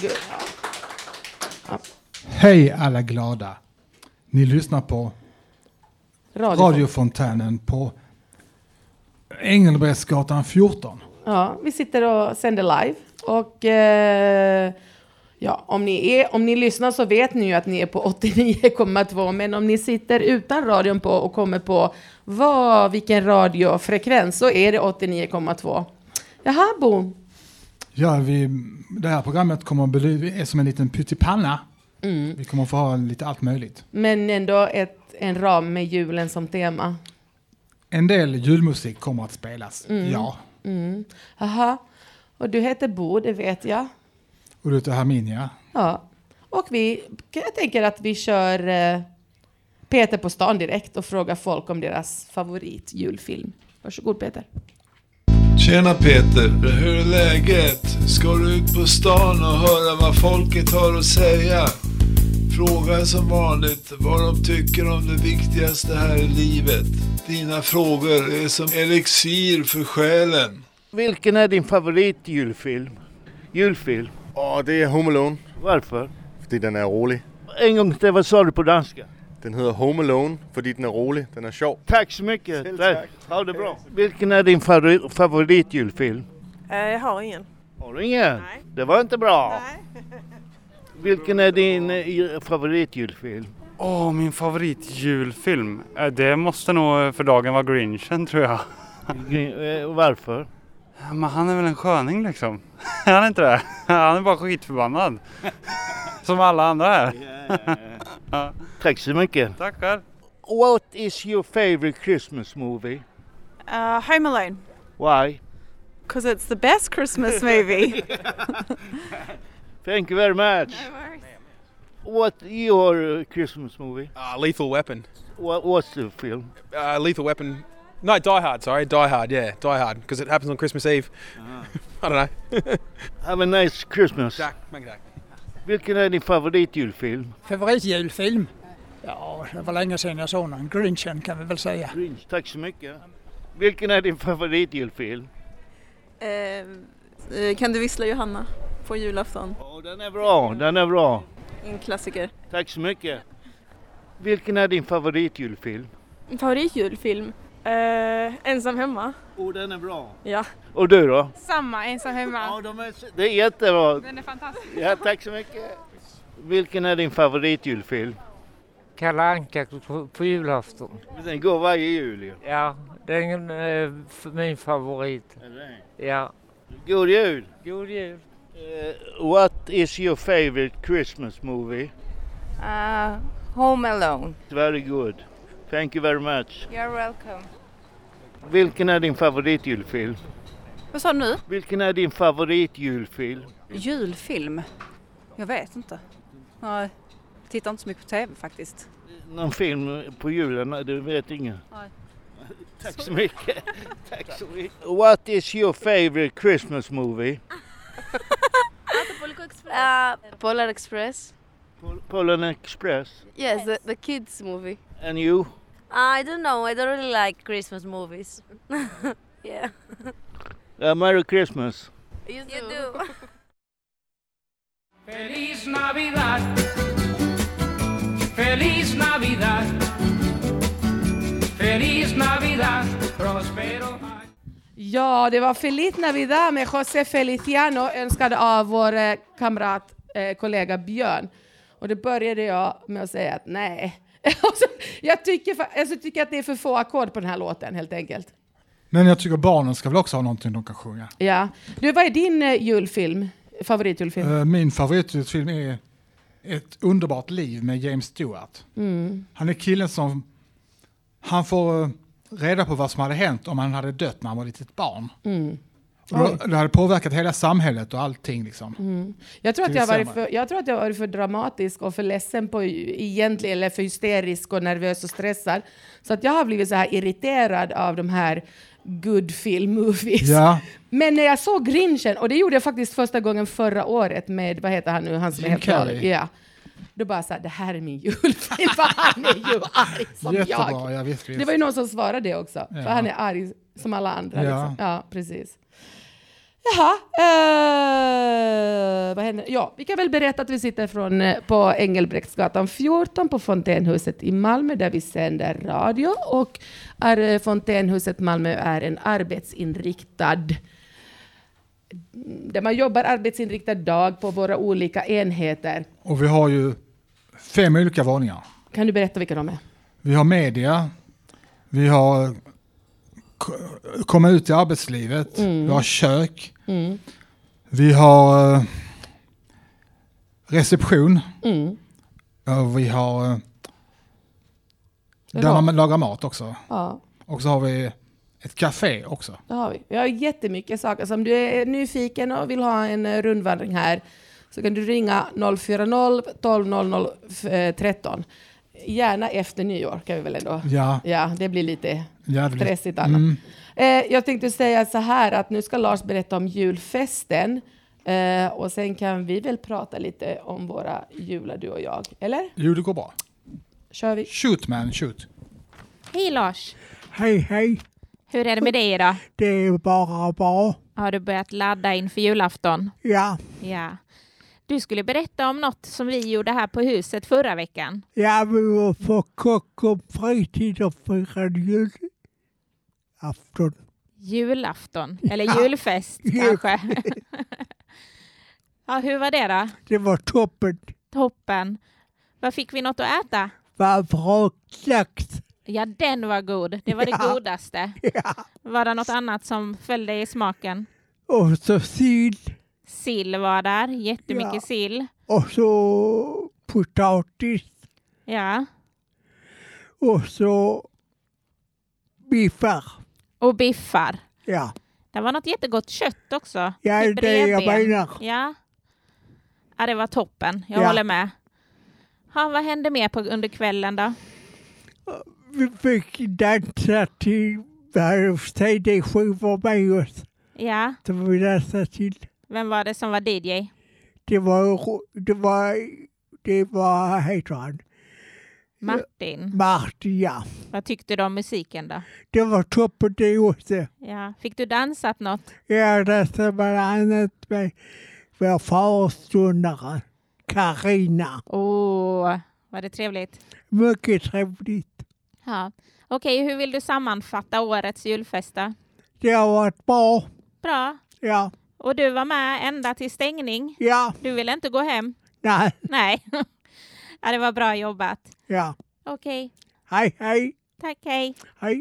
Varsågod. Ja. Hej alla glada. Ni lyssnar på radiofontänen på Engelbrektsgatan 14. Ja, vi sitter och sänder live. Och om ni lyssnar så vet ni ju att ni är på 89,2. Men om ni sitter utan radion på och kommer på vilken radiofrekvens, så är det 89,2. Jaha, Bo. Ja, det här programmet är som en liten pyttipanna. Vi kommer att få ha lite allt möjligt. Men ändå en ram med julen som tema. En del julmusik kommer att spelas, ja. Aha. Och du heter Bo, det vet jag. Och du heter Herminia. Ja. Och jag tänker att vi kör Peter på stan direkt och frågar folk om deras favoritjulfilm. Varsågod Peter. Tjena Peter, hur är läget? Ska du ut på stan och höra vad folket har att säga? Fråga som vanligt vad de tycker om det viktigaste här i livet. Dina frågor är som elixir för själen. Vilken är din favoritjulfilm? Julfilm? Ja, det är Home Alone. Varför? Fordi den är rolig. En gång till, vad sa du på danska? Den hedder Home Alone, fordi den är rolig. Den är sjov. Tack så mycket. Tack. Ha det bra. Vilken är din favoritjulfilm? Jag har ingen. Har du ingen? Nej. Det var inte bra. Nej. Vilken är din favoritjulfilm? Min favoritjulfilm? Det måste nog för dagen vara Grinchen, tror jag. Varför? Men han är väl en sköning liksom. Han är inte det. Han är bara skitförbannad. Som alla andra här. Ja. Tack så mycket. Tackar. What is your favorite Christmas movie? Home Alone. Why? Because it's the best Christmas movie. Thank you very much. No worries. What your Christmas movie? Lethal Weapon. What's the film? Lethal Weapon. No, Die Hard, sorry. Die Hard, yeah. Die Hard, because it happens on Christmas Eve. I don't know. Have a nice Christmas. Tack, tack. Vilken är din favoritjulfilm? Favoritjulfilm? Ja, det var länge sedan jag såg någon. Grinchen kan vi väl säga. Grinch, tack så mycket. Vilken är din favoritjulfilm? Kan du vissla Johanna på julafton? Ja, den är bra. En klassiker. Tack så mycket. Vilken är din favoritjulfilm? Favoritjulfilm? Ensam hemma. Den är bra. Ja. Och du då? Samma, ensam hemma. Ja, det är jättebra. Den är fantastisk. Ja, tack så mycket. Vilken är din favoritjulfilm? Kalle Anka på julafton. Den går varje jul ju. Ja, den är min favorit. Är det? Ja. God jul. God jul. What is your favorite Christmas movie? Home Alone. Very good. Thank you very much. You're welcome. Vilken är din favoritjulfilm? Vad sa du nu? Vilken är din favoritjulfilm? Julfilm? Jag vet inte. Nej, tittar inte så mycket på tv faktiskt. Någon film på julen? Du vet ingen? Nej. Tack så mycket. Tack så mycket. What is your favorite Christmas movie? Polar Express. Polar Express? Yes, the kids movie. And you? I don't know. I don't really like Christmas movies. Yeah. Merry Christmas. You do. Feliz Navidad. Feliz Navidad. Feliz Navidad. Prospero. Ja, det var Feliz Navidad med José Feliciano önskad av vår kamrat, kollega Björn. Och det började jag med att säga att nej. jag tycker att det är för få ackord på den här låten helt enkelt. Men jag tycker barnen ska väl också ha någonting de kan sjunga. Ja. Du, vad är din favoritjulfilm? Min favoritjulfilm är Ett underbart liv med James Stewart. Han är killen som... Han får reda på vad som hade hänt om han hade dött när han var ett litet barn. Och det hade påverkat hela samhället och allting liksom. Jag tror att jag varit för dramatisk och för ledsen på egentligen, eller för hysterisk och nervös och stressad. Så att jag har blivit så här irriterad av de här good film movies. Ja. Men när jag såg Grinchen, och det gjorde jag faktiskt första gången förra året med, vad heter han nu? Han som är helt Carrey. ja. Då bara så här, det här är min julfilm, för han är ju arg som Jättebra, jag. Visst. Det var ju någon som svarade det också. För han är arg som alla andra. Ja. Liksom. Ja, precis. Jaha, vad händer? Ja, vi kan väl berätta att vi sitter på Engelbrektsgatan 14 på Fontänhuset i Malmö där vi sänder radio. Och Fontänhuset Malmö är en arbetsinriktad, där man jobbar arbetsinriktad dag på våra olika enheter. Och vi har ju 5 olika våningar. Kan du berätta vilka de är? Vi har media, vi har komma ut i arbetslivet, vi har kök, vi har reception, och vi har där man lagar mat också. Ja. Och så har vi ett café också. Det har vi. Vi har jättemycket saker. Så om du är nyfiken och vill ha en rundvandring här så kan du ringa 040 12 00 13. Gärna efter nyår kan vi väl ändå. Ja, det blir lite stressigt annat. Jag tänkte säga så här att nu ska Lars berätta om julfesten. Och sen kan vi väl prata lite om våra jular, du och jag. Eller? Jo, det går bra. Kör vi. Shoot man, shoot. Hej Lars. Hej. Hur är det med dig idag? Det är bara bra. Har du börjat ladda inför julafton? Ja. Du skulle berätta om något som vi gjorde här på huset förra veckan. Ja, vi var på Kockums fritid och firade julafton. Julafton? Eller julfest kanske? Ja, hur var det då? Det var toppen. Vad fick vi något att äta? Vråklax. Ja, den var god. Det var det godaste. Ja. Var det något annat som följde i smaken? Och så sill. Sill var där. Jättemycket sill. Och så potatis. Ja. Och så biffar. Och biffar. Ja. Det var något jättegott kött också. Ja, typ det jag menar. Ja, det var toppen. Jag håller med. Vad hände mer under kvällen då? Vi fick dansa till CD-skivor med oss. Ja. Som vi dansade till. Vem var det som var DJ? Det var heter han? Martin, ja. Vad tyckte du om musiken då? Det var toppen det också. Ja. Fick du dansat något? Jag dansade bland annat med vår föreståndare, Carina. Var det trevligt? Mycket trevligt. Ja. Okej, hur vill du sammanfatta årets julfesta? Det har varit bra. Bra? Ja. Och du var med ända till stängning? Ja. Du ville inte gå hem? Nej. Ja, det var bra jobbat. Ja. Okej. Hej. Tack, hej. Hej.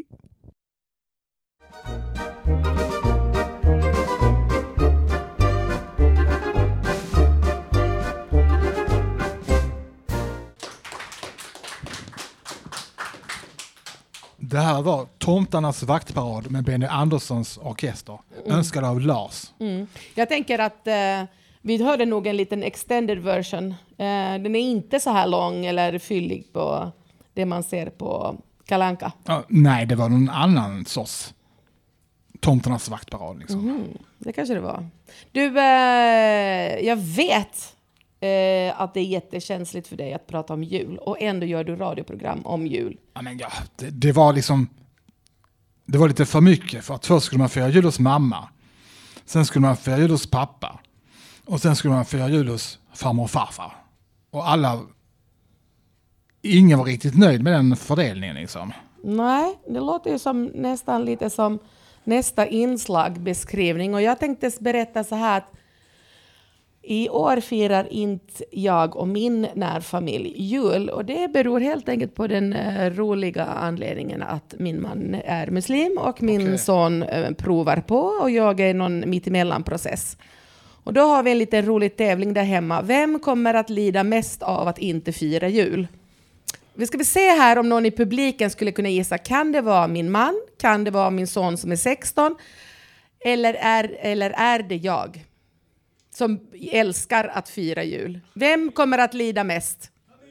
Det här var Tomtarnas vaktparad med Benny Anderssons orkester. Önskad av Lars. Jag tänker att vi hörde nog en liten extended version. Den är inte så här lång eller fyllig på det man ser på Kalle Anka. Nej, det var någon annan sorts Tomtarnas vaktparad. Liksom. Det kanske det var. Du, jag vet att det är jättekänsligt för dig att prata om jul. Och ändå gör du radioprogram om jul. Det var liksom... Det var lite för mycket. För att först skulle man fira jul hos mamma. Sen skulle man fira jul hos pappa. Och sen skulle man fira jul hos farmor och farfar. Och ingen var riktigt nöjd med den fördelningen liksom. Nej, det låter ju som nästan lite som nästa inslagbeskrivning. Och jag tänkte berätta så här att i år firar inte jag och min närfamilj jul. Och det beror helt enkelt på den roliga anledningen att min man är muslim och min son provar på. Och jag är någon mittemellan-process. Och då har vi en liten rolig tävling där hemma. Vem kommer att lida mest av att inte fira jul? Vi ska se här om någon i publiken skulle kunna gissa. Kan det vara min man? Kan det vara min son som är 16? Eller är det jag som älskar att fira jul? Vem kommer att lida mest?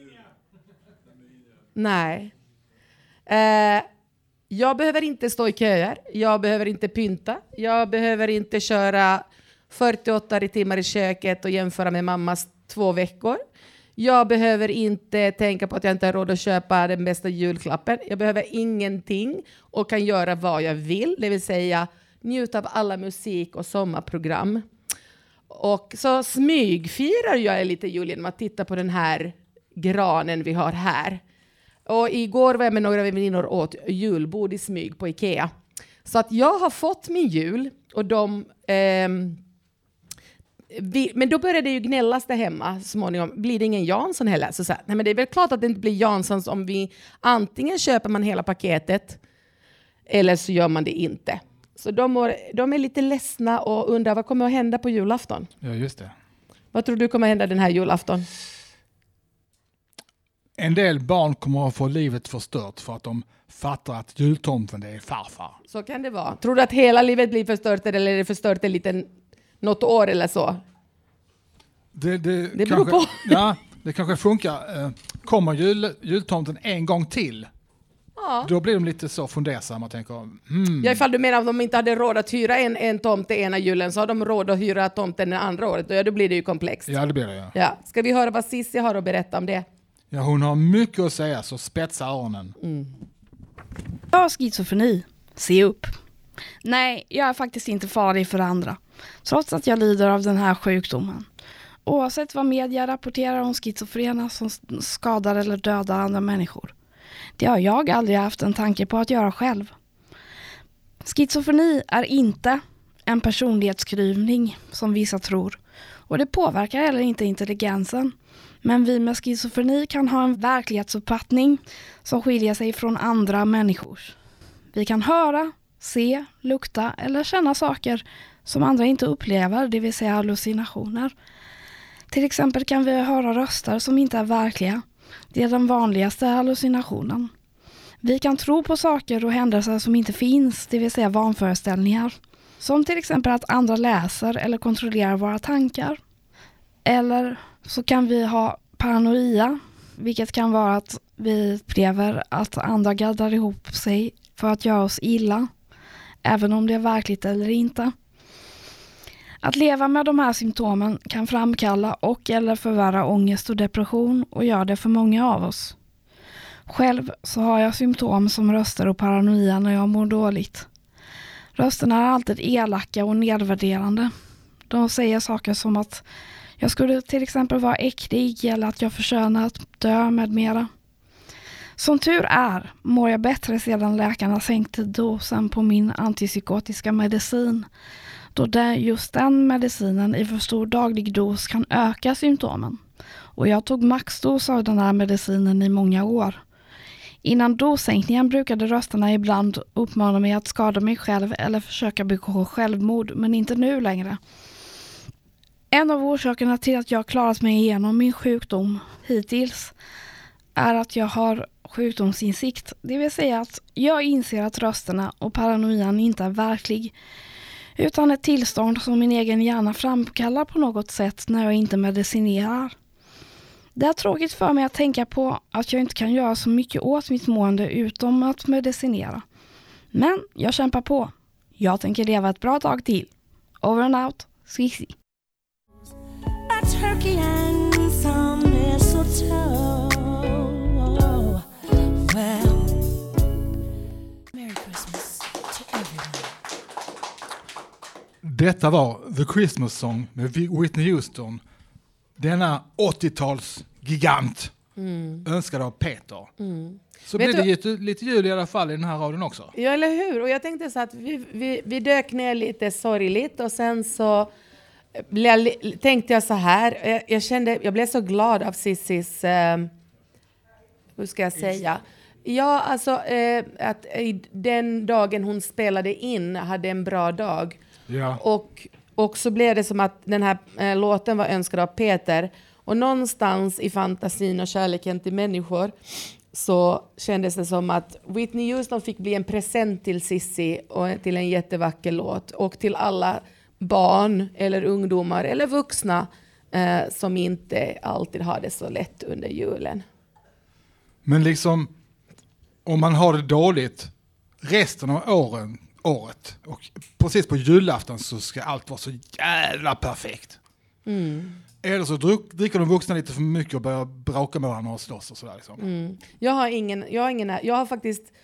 Nej. Jag behöver inte stå i köer. Jag behöver inte pynta. Jag behöver inte köra 48 timmar i köket och jämföra med mammas 2 veckor. Jag behöver inte tänka på att jag inte har råd att köpa den bästa julklappen. Jag behöver ingenting och kan göra vad jag vill. Det vill säga njuta av alla musik och sommarprogram. Och så smygfirar jag lite jul genom att titta på den här granen vi har här. Och igår var jag med några väninnor åt julbord i smyg på Ikea. Så att jag har fått min jul och men då började det ju gnällas där hemma småningom. Blir det ingen Jansson heller? Så nej, men det är väl klart att det inte blir Janssons om vi antingen köper man hela paketet eller så gör man det inte. Så de är lite ledsna och undrar vad kommer att hända på julafton. Ja, just det. Vad tror du kommer att hända den här julafton? En del barn kommer att få livet förstört för att de fattar att jultomten är farfar. Så kan det vara. Tror du att hela livet blir förstört eller är det förstört en liten något år eller så? Det beror kanske, på. Ja, det kanske funkar. Kommer jultomten en gång till? Ja. Då blir de lite så fundersamma och tänker... Ja, ifall du menar att de inte hade råd att hyra en tomte ena julen så har de råd att hyra tomten den andra året. Då blir det ju komplext. Ja, det blir det. Ja. Ja. Ska vi höra vad Cissi har att berätta om det? Ja, hon har mycket att säga, så spetsa öronen. Jag har schizofreni. Se upp. Nej, jag är faktiskt inte farlig för andra. Trots att jag lider av den här sjukdomen. Oavsett vad media rapporterar om schizofrena som skadar eller dödar andra människor. Det har jag aldrig haft en tanke på att göra själv. Schizofreni är inte en personlighetsklyvning som vissa tror. Och det påverkar heller inte intelligensen. Men vi med schizofreni kan ha en verklighetsuppfattning som skiljer sig från andra människors. Vi kan höra, se, lukta eller känna saker som andra inte upplever, det vill säga hallucinationer. Till exempel kan vi höra röster som inte är verkliga. Det är den vanligaste hallucinationen. Vi kan tro på saker och händelser som inte finns, det vill säga vanföreställningar. Som till exempel att andra läser eller kontrollerar våra tankar. Eller så kan vi ha paranoia, vilket kan vara att vi upplever att andra gaddar ihop sig för att göra oss illa, även om det är verkligt eller inte. Att leva med de här symptomen kan framkalla och eller förvärra ångest och depression och gör det för många av oss. Själv så har jag symptom som röster och paranoia när jag mår dåligt. Rösterna är alltid elaka och nedvärderande. De säger saker som att jag skulle till exempel vara äcklig eller att jag förtjänar att dö med mera. Som tur är mår jag bättre sedan läkarna sänkte dosen på min antipsykotiska medicin. Då just den medicinen i för stor daglig dos kan öka symptomen. Och jag tog maxdos av den här medicinen i många år. Innan dossänkningen brukade rösterna ibland uppmana mig att skada mig själv eller försöka begå självmord, men inte nu längre. En av orsakerna till att jag klarat mig igenom min sjukdom hittills är att jag har sjukdomsinsikt. Det vill säga att jag inser att rösterna och paranoian inte är verklig, utan ett tillstånd som min egen hjärna framkallar på något sätt när jag inte medicinerar. Det är tråkigt för mig att tänka på att jag inte kan göra så mycket åt mitt mående utom att medicinera. Men jag kämpar på. Jag tänker leva ett bra tag till. Over and out, Cissi. A turkey and some mistletoe. Well, Merry Christmas to everyone. Detta var The Christmas Song med Whitney Houston. Denna 80-tals gigant önskad av Peter. Så blir det lite jul i alla fall i den här radion också. Ja, eller hur? Och jag tänkte så att vi dök ner lite sorgligt och sen så tänkte jag så här. Jag blev så glad av Cissis, hur ska jag säga? Ja, alltså att den dagen hon spelade in hade en bra dag. Ja. Och så blev det som att den här låten var önskad av Peter. Och någonstans i fantasin och kärleken till människor så kändes det som att Whitney Houston fick bli en present till Cissi och till en jättevacker låt. Och till alla barn eller ungdomar eller vuxna som inte alltid har det så lätt under julen. Men liksom, om man har det dåligt resten av året och precis på julafton så ska allt vara så jävla perfekt. Eller så dricker de vuxna lite för mycket och börjar bråka med varandra och slåss och sådär liksom. Jag har faktiskt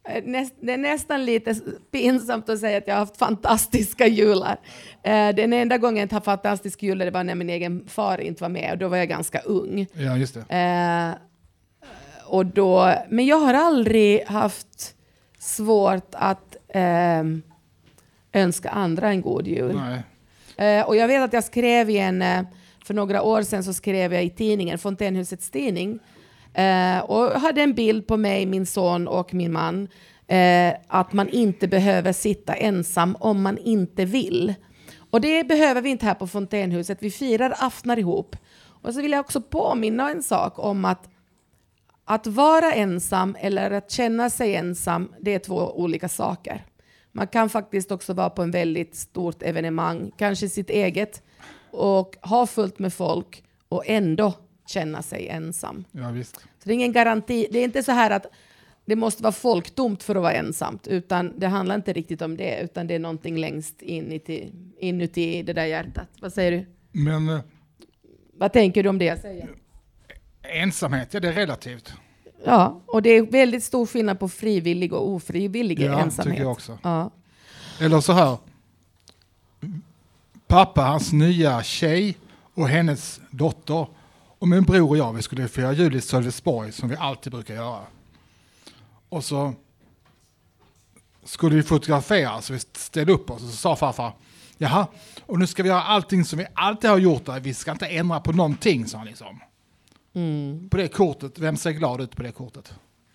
Det är nästan lite pinsamt att säga att jag har haft fantastiska jular. Den enda gången jag inte har fantastiska jular det var när min egen far inte var med och då var jag ganska ung. Ja, just det. Men jag har aldrig haft svårt att önska andra en god jul. Nej. Och jag vet att jag skrev för några år sedan så skrev jag i tidningen, Fontänhusets tidning, och hade en bild på mig, min son och min man, att man inte behöver sitta ensam om man inte vill. Och det behöver vi inte här på Fontänhuset. Vi firar aftnar ihop. Och så vill jag också påminna en sak om att vara ensam eller att känna sig ensam, det är 2 olika saker. Man kan faktiskt också vara på en väldigt stort evenemang, kanske sitt eget, och ha fullt med folk och ändå känna sig ensam. Ja, visst. Så det är ingen garanti. Det är inte så här att det måste vara folktomt för att vara ensamt, utan det handlar inte riktigt om det, utan det är någonting längst inuti det där hjärtat. Vad säger du? Men vad tänker du om det jag säger? Ensamhet, ja, det är relativt. Ja, och det är väldigt stor skillnad på frivillig och ofrivillig ensamhet. Ja, tycker jag också. Ja. Eller så här. Pappa, hans nya tjej och hennes dotter och min bror och jag, vi skulle fira jul i Sölvesborg som vi alltid brukar göra. Och så skulle vi fotografera, så vi ställde upp oss och så sa farfar, jaha, och nu ska vi göra allting som vi alltid har gjort där. Vi ska inte ändra på någonting, sa han liksom. På det kortet, vem ser glad ut på det kortet?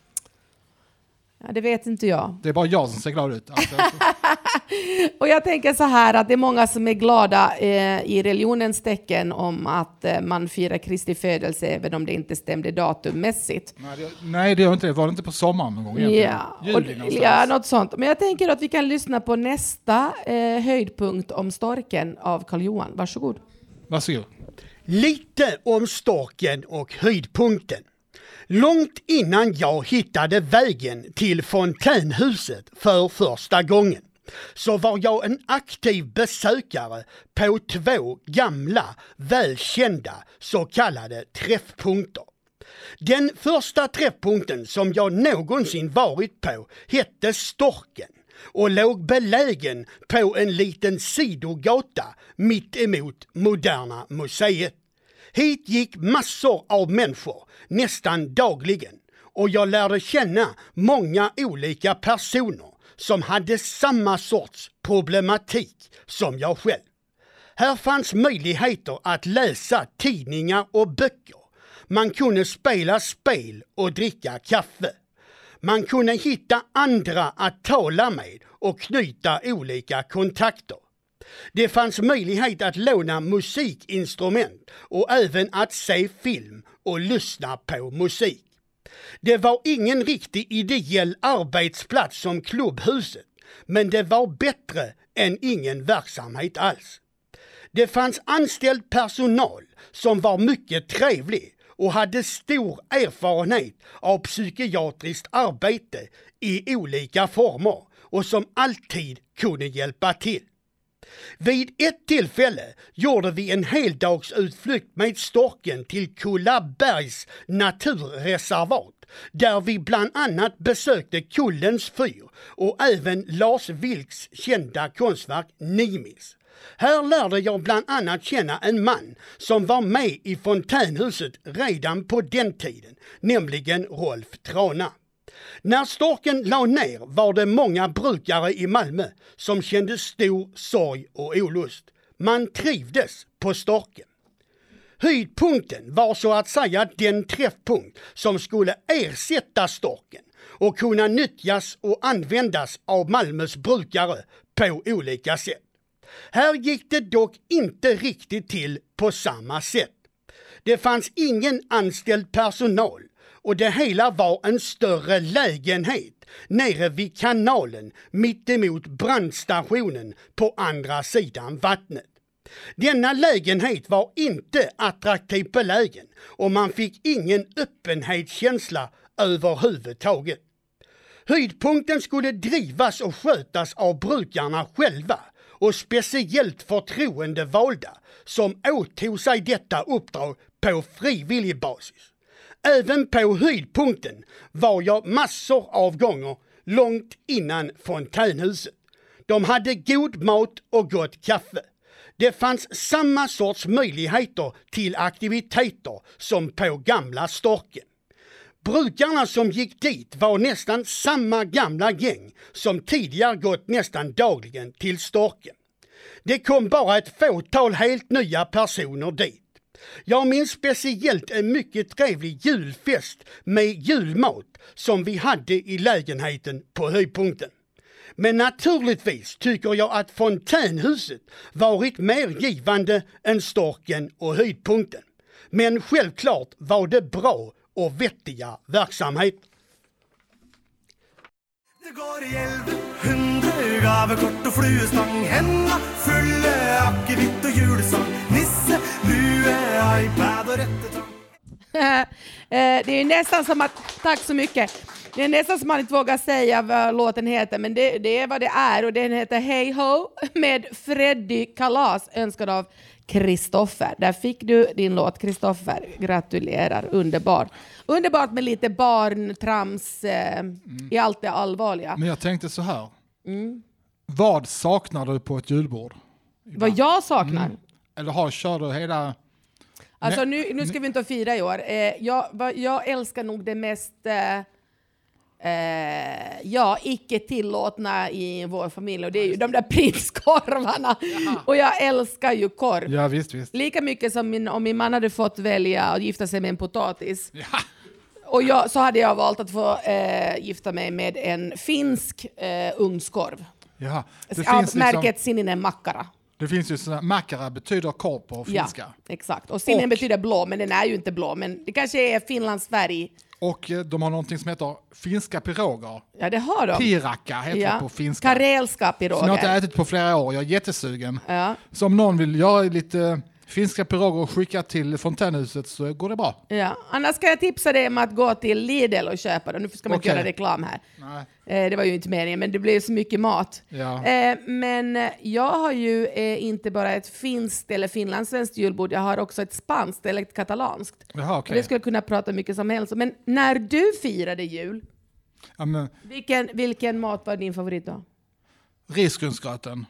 Ja, det vet inte jag. Det är bara jag som ser glad ut. Och jag tänker så här att det är många som är glada i religionens tecken om att man firar Kristi födelse även om det inte stämde datummässigt. Nej, det gör inte det. Var det inte på sommaren någon gång? Ja, något sånt. Men jag tänker att vi kan lyssna på nästa höjdpunkt om storken av Karl Johan. Varsågod. Varsågod. Lite om storken och höjdpunkten. Långt innan jag hittade vägen till Fontänhuset för första gången så var jag en aktiv besökare på 2 gamla, välkända så kallade träffpunkter. Den första träffpunkten som jag någonsin varit på hette Storken och låg belägen på en liten sidogata mitt emot Moderna museet. Hit gick massor av människor nästan dagligen och jag lärde känna många olika personer som hade samma sorts problematik som jag själv. Här fanns möjligheter att läsa tidningar och böcker. Man kunde spela spel och dricka kaffe. Man kunde hitta andra att tala med och knyta olika kontakter. Det fanns möjlighet att låna musikinstrument och även att se film och lyssna på musik. Det var ingen riktig ideell arbetsplats som klubbhuset, men det var bättre än ingen verksamhet alls. Det fanns anställd personal som var mycket trevlig och hade stor erfarenhet av psykiatriskt arbete i olika former och som alltid kunde hjälpa till. Vid ett tillfälle gjorde vi en heldagsutflykt med storken till Kullabergs naturreservat där vi bland annat besökte Kullens fyr och även Lars Vilks kända konstverk Nimis. Här lärde jag bland annat känna en man som var med i Fontänhuset redan på den tiden, nämligen Rolf Trana. När storken la ner var det många brukare i Malmö som kände stor sorg och olust. Man trivdes på storken. Höjdpunkten var så att säga den träffpunkt som skulle ersätta storken och kunna nyttjas och användas av Malmös brukare på olika sätt. Här gick det dock inte riktigt till på samma sätt. Det fanns ingen anställd personal och det hela var en större lägenhet nere vid kanalen mitt emot brandstationen på andra sidan vattnet. Denna lägenhet var inte attraktivt belägen och man fick ingen öppenhetskänsla överhuvudtaget. Höjdpunkten skulle drivas och skötas av brukarna själva och speciellt förtroendevalda som åtog sig detta uppdrag på frivillig basis. Även på höjdpunkten var jag massor av gånger långt innan fontänhuset. De hade god mat och gott kaffe. Det fanns samma sorts möjligheter till aktiviteter som på Gamla Storken. Brukarna som gick dit var nästan samma gamla gäng som tidigare gått nästan dagligen till Storken. Det kom bara ett fåtal helt nya personer dit. Jag minns speciellt en mycket trevlig julfest med julmat som vi hade i lägenheten på höjdpunkten. Men naturligtvis tycker jag att fontänhuset varit mer givande än Storken och höjdpunkten. Men självklart var det bra och vettiga verksamhet. Det går i 1100 gavekort och fluestång, hända fulla akevitt och julsång, nisse, lue, iPad och rättetång. Det är nästan som att, tack så mycket. Det är nästan som man inte vågar säga vad låten heter, men det är vad det är, och den heter Hey Ho med Freddy Kalas, önskad av Kristoffer. Där fick du din låt, Kristoffer. Gratulerar, underbart med lite barntrams i allt det allvarliga. Men jag tänkte så här. Vad saknar du på ett julbord? Vad jag saknar? Eller kör du hela... Alltså nu ska vi inte fira i år. Jag älskar nog det mest icke tillåtna i vår familj, och det är ju de där prinskorvarna. Och jag älskar ju korv. Ja, visst. Lika mycket som om min man hade fått välja att gifta sig med en potatis. Ja. Och så hade jag valt att få gifta mig med en finsk ugnskorv. Ja, märket Sininen Makkara. Det finns ju sådana, makkara betyder korv på finska. Ja, exakt. Och Sininen betyder blå, men den är ju inte blå. Men det kanske är Finlands färg. Och de har någonting som heter finska piroger. Ja, det har de. Piraka heter det på finska. Karelska piroger. Som jag inte ätit på flera år. Jag är jättesugen. Ja. Så om någon vill göra lite finska piroger och skicka till fontänhuset så går det bra. Ja. Annars ska jag tipsa dig om att gå till Lidl och köpa det. Nu ska man inte göra reklam här. Det var ju inte meningen, men det blev så mycket mat. Ja. Men jag har ju inte bara ett finskt eller finlandssvenskt julbord. Jag har också ett spanskt eller ett katalanskt. Jaha, okay. Det skulle kunna prata mycket som helst. Men när du firade jul, vilken mat var din favorit då? Risgrynsgröten.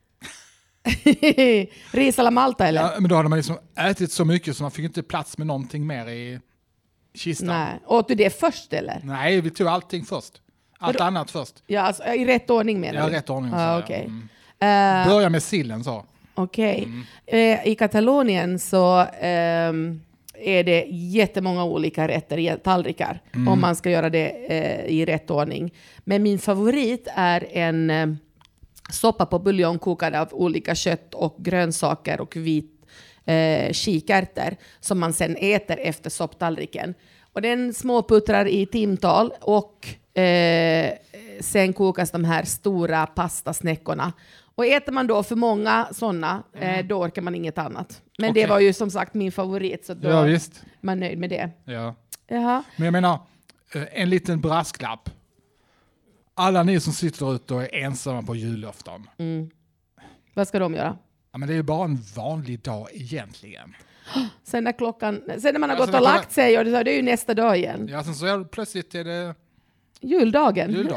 Ris alla Malta eller? Ja, men då hade man liksom ätit så mycket så man fick inte plats med någonting mer i kistan. Nej. Åt du det först eller? Nej, vi tog allting först. Allt annat först. Ja, alltså, i rätt ordning menar du? Ja, rätt ordning. Okay. Börja med sillen så. Okej. I Katalonien så är det jättemånga olika rätter, tallrikar, om man ska göra det i rätt ordning. Men min favorit är en soppa på buljong kokad av olika kött och grönsaker och vit kikärtor som man sen äter efter sopptallriken. Och den småputtrar i timtal och sen kokas de här stora pastasnäckorna. Och äter man då för många sådana, då orkar man inget annat. Men det var ju som sagt min favorit, så då är man nöjd med det. Ja. Jaha. Men jag menar, en liten brasklapp. Alla ni som sitter ute och är ensamma på julafton. Vad ska de göra? Ja, men det är ju bara en vanlig dag egentligen. Sen när man har gått och lagt sig, och det är ju nästa dag igen. Ja, sen så plötsligt är det... Juldagen.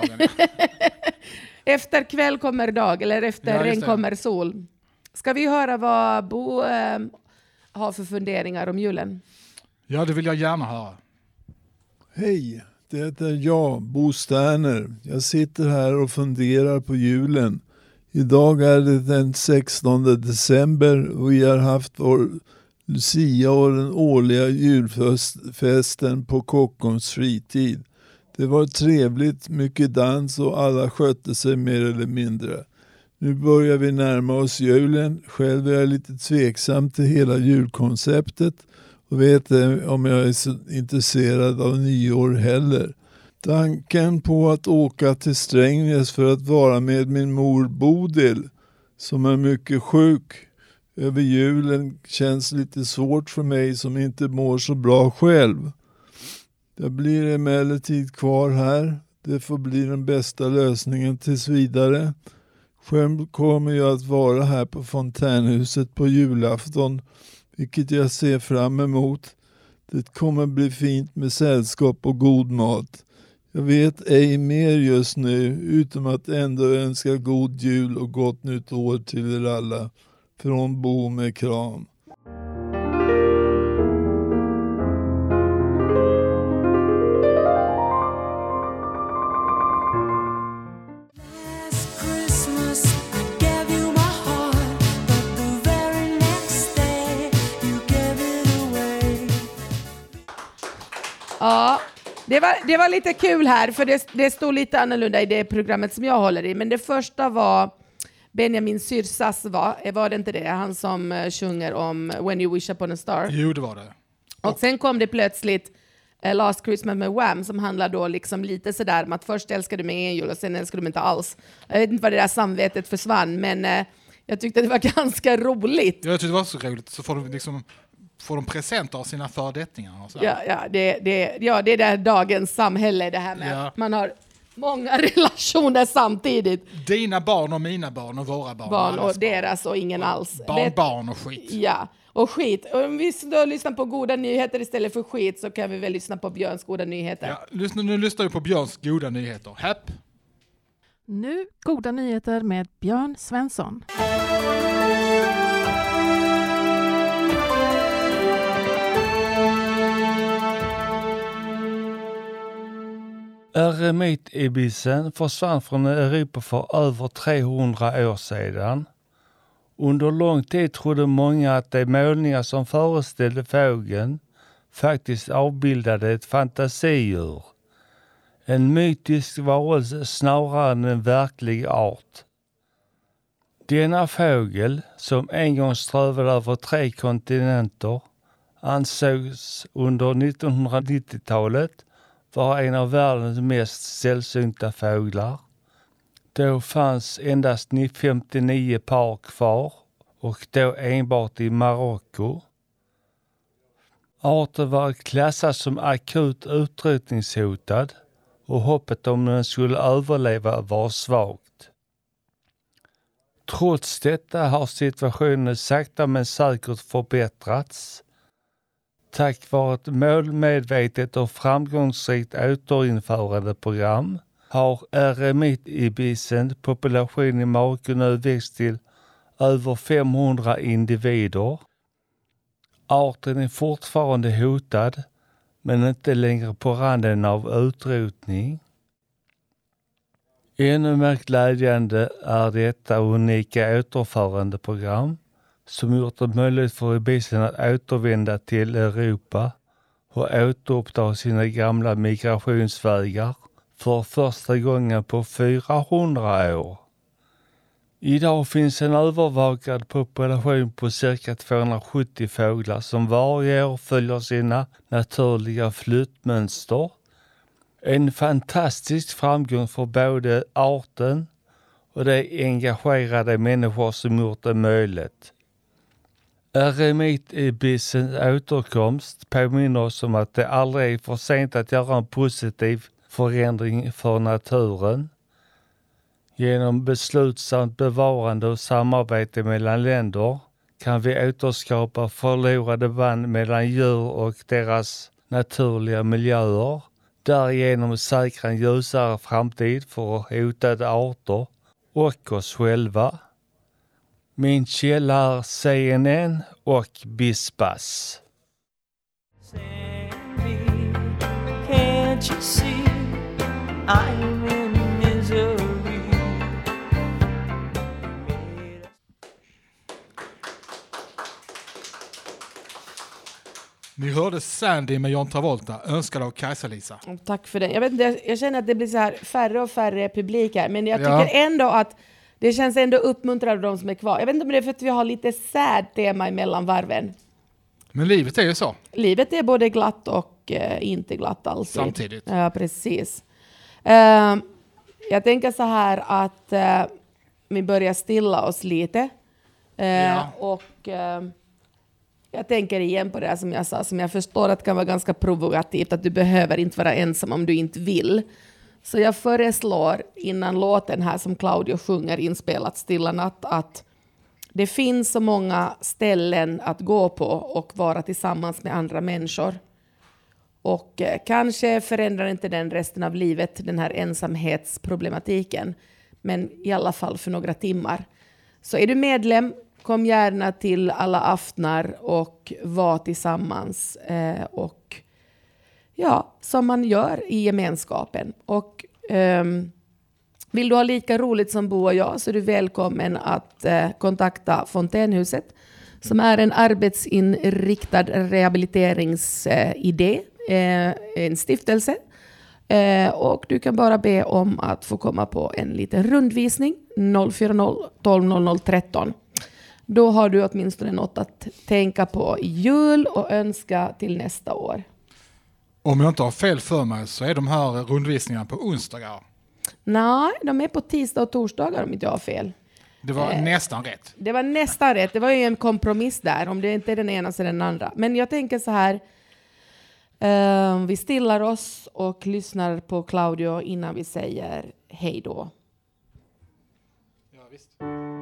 Efter kväll kommer dag, eller efter regn kommer sol. Ska vi höra vad Bo har för funderingar om julen? Ja, det vill jag gärna höra. Hej, det är jag, Bo Sterner. Jag sitter här och funderar på julen. Idag är det den 16 december och vi har haft vår Lucia och den årliga julfesten på Kockums fritid. Det var trevligt, mycket dans och alla skötte sig mer eller mindre. Nu börjar vi närma oss julen. Själv är jag lite tveksam till hela julkonceptet och vet inte om jag är så intresserad av nyår heller. Tanken på att åka till Strängnäs för att vara med min mor Bodil, som är mycket sjuk, över julen känns lite svårt för mig som inte mår så bra själv. Jag blir emellertid kvar här. Det får bli den bästa lösningen tills vidare. Själv kommer jag att vara här på fontänhuset på julafton, vilket jag ser fram emot. Det kommer bli fint med sällskap och god mat. Jag vet ej mer just nu, utom att ändå önska god jul och gott nytt år till er alla. Från Bo med kram. Ja, det var lite kul här, för det stod lite annorlunda i det programmet som jag håller i. Men det första var Benjamin Syrsas, var det inte det? Han som sjunger om When You Wish Upon a Star. Jo, det var det. Och sen kom det plötsligt Last Christmas med Wham, som handlar då liksom lite sådär om att först älskade du mig en jul och sen älskade du mig inte alls. Jag vet inte vad det där samvetet försvann, men jag tyckte det var ganska roligt. Jag tyckte det var så roligt, så får de presenter av sina fördettingar. Och så. Ja, det är där dagens samhälle, det här med att man har många relationer samtidigt. Dina barn och mina barn och våra barn. Och deras och ingen alls. Barn och skit. Ja, och skit. Och om vi då lyssnar på goda nyheter istället för skit, så kan vi väl lyssna på Björns goda nyheter. Ja, nu lyssnar vi på Björns goda nyheter. Häpp! Nu goda nyheter med Björn Svensson. Eremit-ibisen försvann från Europa för över 300 år sedan. Under lång tid trodde många att de målningar som föreställde fågeln faktiskt avbildade ett fantasidjur. En mytisk varelse snarare än en verklig art. Denna fågel, som en gång strövade över 3 kontinenter, ansågs under 1990-talet var en av världens mest sällsynta fåglar. Då fanns endast 59 par kvar, och då enbart i Marocko. Arten var klassad som akut utrotningshotad, och hoppet om den skulle överleva var svagt. Trots detta har situationen sakta men säkert förbättrats. Tack vare ett målmedvetet och framgångsrikt återinförandeprogram har eremit-ibisen population i Marocko nu växt till över 500 individer. Arten är fortfarande hotad, men inte längre på randen av utrotning. Ännu mer glädjande är detta unika återförandeprogram som gjort det möjligt för ibisen att återvända till Europa och återuppta sina gamla migrationsvägar för första gången på 400 år. Idag finns en övervakad population på cirka 270 fåglar som varje år följer sina naturliga flyttmönster. En fantastisk framgång för både arten och de engagerade människor som gjort det möjligt. Eremit-ibisens återkomst påminner oss om att det aldrig är för sent att göra en positiv förändring för naturen. Genom beslutsamt bevarande och samarbete mellan länder kan vi återskapa förlorade band mellan djur och deras naturliga miljöer. Därigenom säkra en ljusare framtid för hotade arter och oss själva. Min källa är CNN och Bispas. Can't you see I'm in misery? Ni hörde Sandy med John Travolta, önskad av Kajsa-Lisa. Tack för det. Jag vet inte, jag känner att det blir så här färre och färre publik här, men jag tycker ändå att det känns ändå uppmuntrande de som är kvar. Jag vet inte om det är för att vi har lite sad tema emellan varven. Men livet är ju så. Livet är både glatt och inte glatt alltid. Samtidigt. Ja, precis. Jag tänker så här att vi börjar stilla oss lite. Och jag tänker igen på det som jag sa, som jag förstår att kan vara ganska provokativt, att du behöver inte vara ensam om du inte vill. Så jag föreslår innan låten här som Claudio sjunger inspelat Stilla natt, att det finns så många ställen att gå på och vara tillsammans med andra människor. Och kanske förändrar inte den resten av livet, den här ensamhetsproblematiken. Men i alla fall för några timmar. Så är du medlem, kom gärna till alla aftnar och var tillsammans. Och ja, som man gör i gemenskapen. Och vill du ha lika roligt som Bo och jag så är du välkommen att kontakta Fontänhuset. Som är en arbetsinriktad rehabiliteringsidé. En stiftelse. Och du kan bara be om att få komma på en liten rundvisning 040 12 00 13. Då har du åtminstone något att tänka på i jul och önska till nästa år. Om jag inte har fel för mig så är de här rundvisningarna på onsdagar. Nej, de är på tisdag och torsdagar om inte jag har fel. Det var nästan rätt. Det var nästan rätt. Det var ju en kompromiss där. Om det inte är den ena så är den andra. Men jag tänker så här. Vi stillar oss och lyssnar på Claudio innan vi säger hej då. Ja, visst.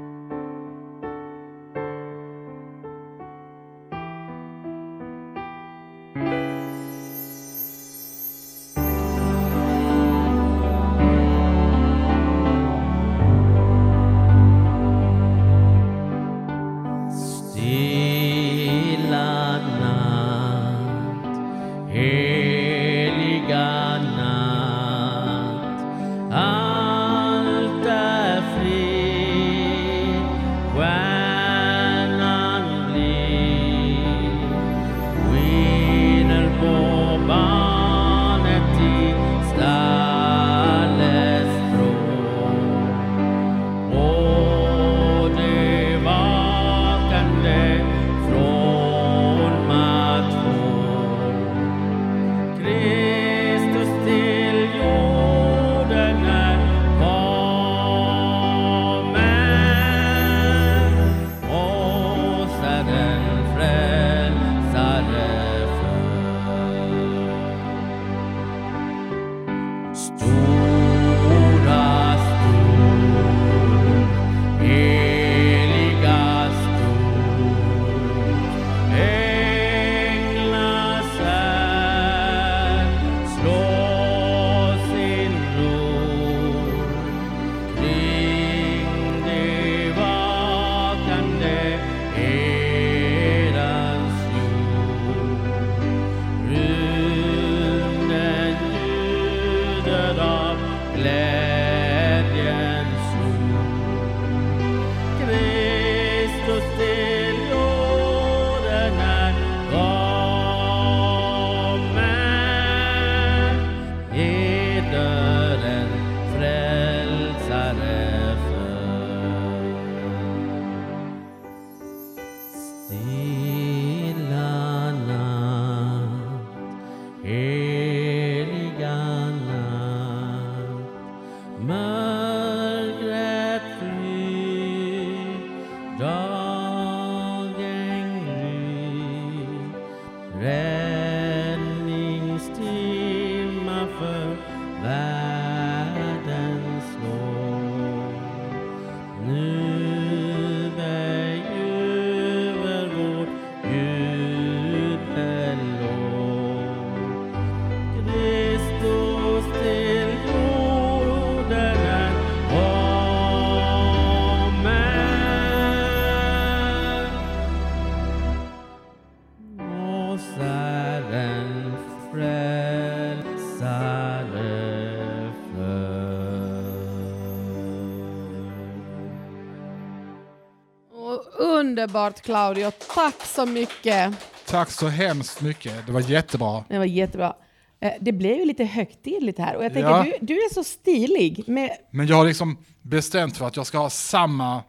Underbart Claudio, tack så mycket. Tack så hemskt mycket, det var jättebra. Det var jättebra. Det blev ju lite högtidligt här och jag tänker, du är så stilig. Men jag har liksom bestämt för att jag ska ha samma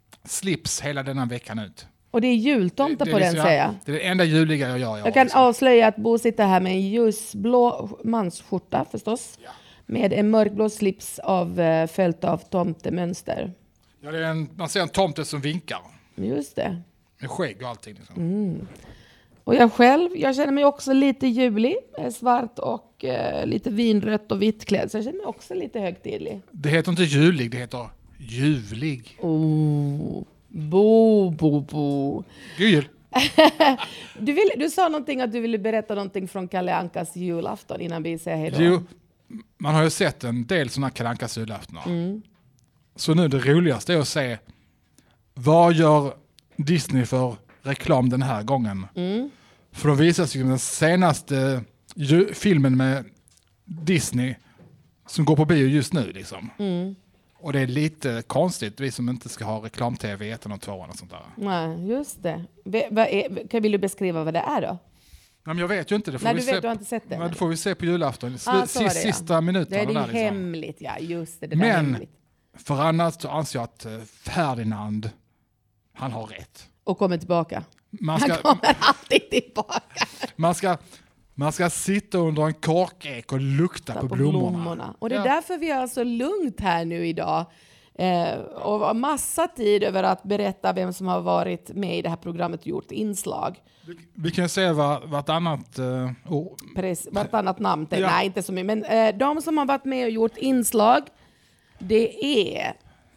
slips hela denna veckan ut. Och det är jultomta på den säger. Det är det enda juliga jag gör. Jag kan avslöja att Bo sitter här med en ljusblå mansskjorta förstås. Ja. Med en mörkblå slips följt av tomtemönster. Ja, det är man ser en tomte som vinkar. Just det. Med skägg och allting. Liksom. Mm. Och jag känner mig också lite julig. Svart och lite vinrött och vitt klädd. Så jag känner mig också lite högtidlig. Det heter inte julig, det heter ljuvlig. Oh, bo. God jul. Du sa någonting att du ville berätta någonting från Kalle Ankas julafton innan vi säger hej då. Jo, man har ju sett en del sådana Kalle Ankas julaftnar. Så nu det roligaste är att se vad gör Disney för reklam den här gången. För de visar sig den senaste filmen med Disney som går på bio just nu liksom. Och det är lite konstigt, vi som inte ska ha reklam-tv i 1 och 2 och sånt där. Nej, just det. Vill du beskriva vad det är då? Nej, men jag vet ju inte. Det får Nej, vi du har inte sett det. Men det får vi se på julafton. Det Sista minuterna. är där, liksom. hemligt, ja. Just det, men hemligt. För annars så anser jag att Ferdinand, han har rätt. Och kommer tillbaka. Han kommer alltid tillbaka. Man ska sitta under en korkek och lukta på blommorna. Och det är därför vi har så lugnt här nu idag. Och har massa tid över att berätta vem som har varit med i det här programmet och gjort inslag. Vi kan säga vartannat vartannat namn. Ja. Nej, inte så mycket. Men de som har varit med och gjort inslag, det är...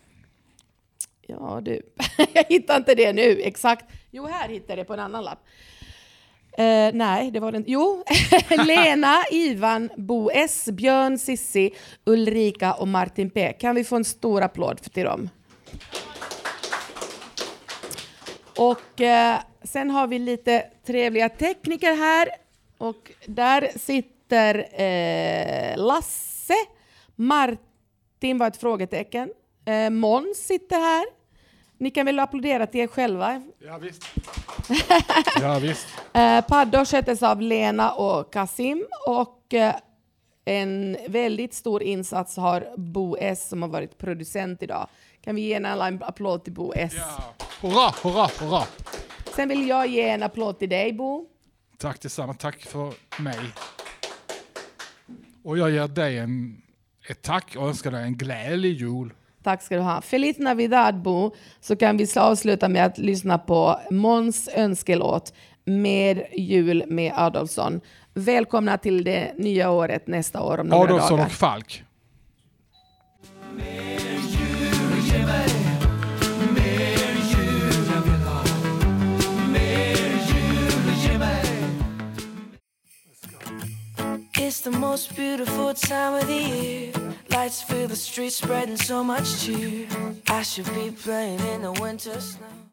Ja, du. Jag hittar inte det nu exakt. Jo, här hittar jag det på en annan lapp. Nej, det var den. Jo, Lena, Ivan, Bo S, Björn, Sissi, Ulrika och Martin P. Kan vi få en stor applåd till dem? Och sen har vi lite trevliga tekniker här. Och där sitter Lasse. Martin var ett frågetecken. Måns sitter här. Ni kan väl applådera till er själva? Ja, visst. Ja, visst. Paddor sköttes av Lena och Kasim. Och en väldigt stor insats har Bo S som har varit producent idag. Kan vi ge en applåd till Bo S? Ja. Hurra, hurra, hurra. Sen vill jag ge en applåd till dig, Bo. Tack detsamma. Tack för mig. Och jag ger dig ett tack och önskar dig en glädjelig jul. Tack ska du ha. Feliz Navidad, Bo. Så kan vi avsluta med att lyssna på Måns önskelåt Mer jul med Adolfsson. Välkomna till det nya året nästa år om några Adolfsson dagar. Och Falk. It's the most beautiful time of the year. Lights fill the streets, spreading so much cheer. I should be playing in the winter snow.